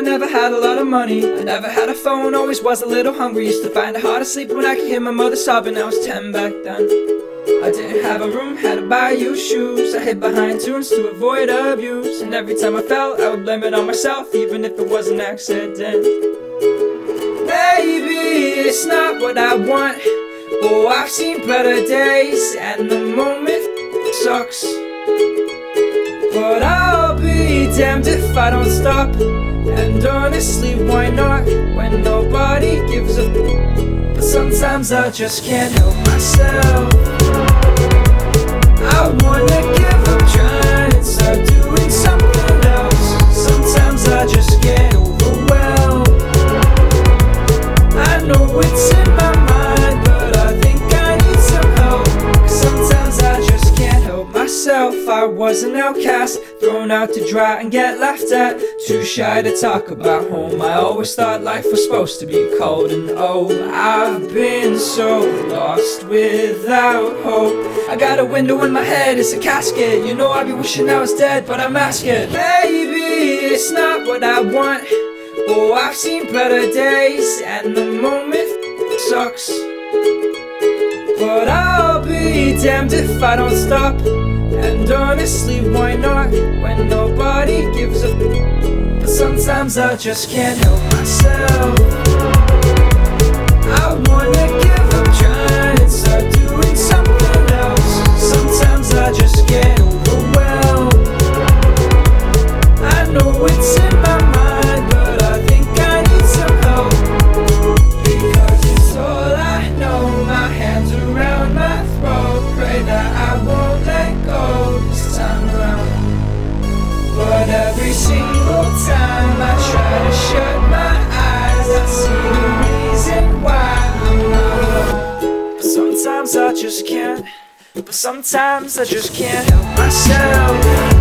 never had a lot of money. I never had a phone, always was a little hungry. Used to find it hard to sleep when I could hear my mother sobbing. I was 10 back then. I didn't have a room, had to buy you shoes. I hid behind tunes to avoid abuse. And every time I fell, I would blame it on myself, even if it was an accident. Maybe it's not what I want. Oh, I've seen better days, and the moment sucks. But I'll be damned if I don't stop. And honestly, why not? When nobody gives a f. But sometimes I just can't help myself. I wanna give up trying and start doing something else. Sometimes I just get overwhelmed. I know it's in my mind, but I think I need some help. 'Cause sometimes I just can't help myself. I was an outcast, thrown out to dry and get laughed at. Too shy to talk about home. I always thought life was supposed to be cold. And oh, I've been so lost without hope. I got a window in my head, it's a casket. You know I be wishing I was dead, but I'm asking. Maybe it's not what I want. Oh, I've seen better days, and the moment sucks. But I'll be damned if I don't stop. And honestly, why not? When nobody gives a f. But sometimes I just can't help myself. I wanna give up trying and start doing something else. Sometimes I just get overwhelmed. I know it's in my mind, but I think I need some help. Because it's all I know. My hands around my throat. Pray that I won't let go this time around. But every single time I try to shut my eyes, I see the reason why I'm not alone. But sometimes I just can't. But sometimes I just can't help myself.